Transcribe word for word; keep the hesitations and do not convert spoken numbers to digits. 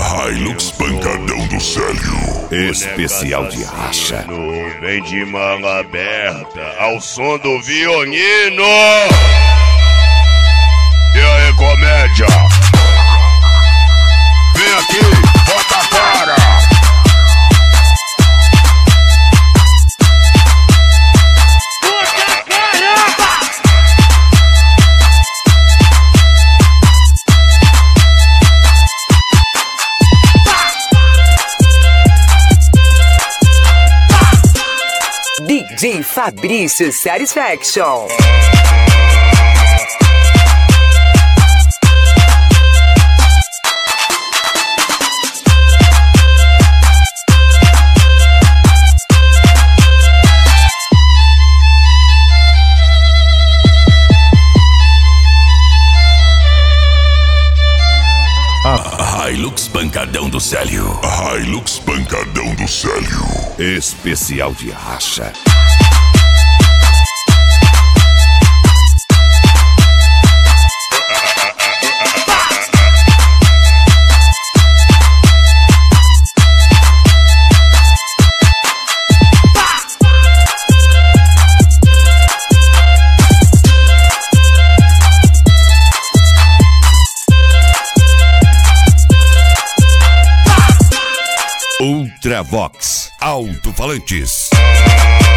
Hilux pancadão do Célio. Especial de racha. Vem de manga aberta ao som do violino. E aí, comédia? Vem aqui, bota a cara. D J Fabrício Satisfaction. Hilux pancadão do Célio. Hilux pancadão do Célio. Especial de racha. Ultravox Alto-Falantes.